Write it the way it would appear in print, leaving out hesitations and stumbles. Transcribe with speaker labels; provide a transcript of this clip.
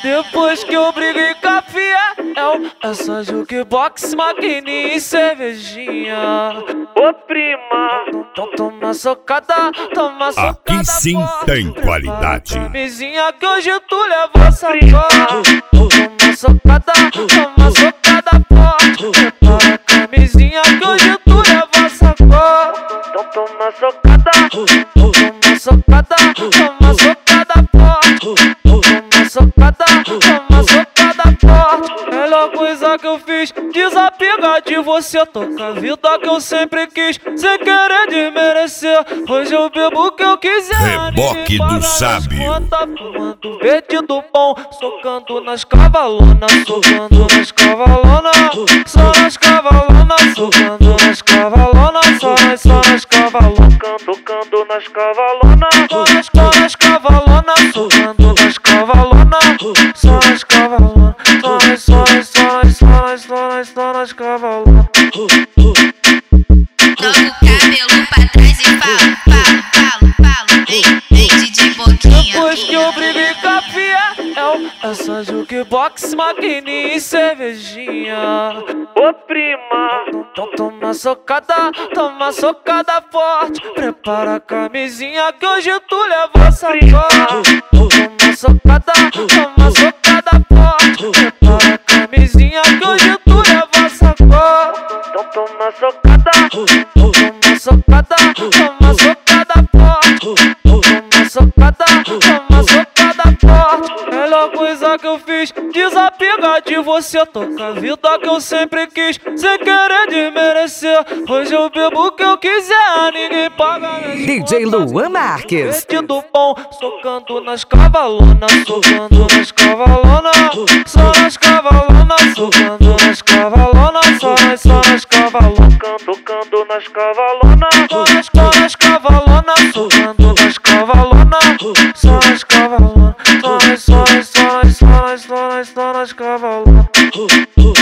Speaker 1: Depois que eu briguei com a Fiel, é só jukebox, maquininha e cervejinha. Ô prima, então toma socada, toma socada.
Speaker 2: Aqui sim tem qualidade.
Speaker 1: Camisinha que hoje tu leva sacada. Toma socada forte. Prepara a camisinha que hoje tu leva sacada. Então toma socada forte. Toma socada forte. Melhor coisa que eu fiz, desapegar de você. Toca a vida que eu sempre quis, sem querer desmerecer. Hoje eu bebo o que eu quiser.
Speaker 2: Reboque do sábio.
Speaker 1: Fumando verde do bom, socando nas cavalonas, socando nas cavalonas, só nas cavalonas, socando nas cavalonas, só nas cavalonas, tocando nas cavalonas, só nas cavalonas, socando nas cavalonas, só nas cavalonas, só nas cavalonas.
Speaker 3: Joga o cabelo pra trás e fala, vem DJ Boquinha.
Speaker 1: Depois que eu briguei com a Fiel, é só jukebox, maquininha e cervejinha. Ô prima, então toma socada forte. Prepara a camisinha que hoje tu leva sacada. Toma socada forte. Prepara a camisinha que hoje tu leva sacada. Então toma socada forte. Toma socada forte. Melhor coisa que eu fiz, desapegar de você. Toca a vida que eu sempre quis, sem querer desmerecer. Hoje eu bebo o que eu quiser, ninguém paga minhas
Speaker 4: DJ
Speaker 1: contas.
Speaker 4: Luan Marques.
Speaker 1: Vestido bom, socando nas cavalonas, socando nas cavalonas, só nas cavalonas, socando nas cavalonas, só nas cavalonas, tocando nas cavalonas, só nas cavalonas, socando nas cavalonas, só nas cavalonas, só nas cavalonas.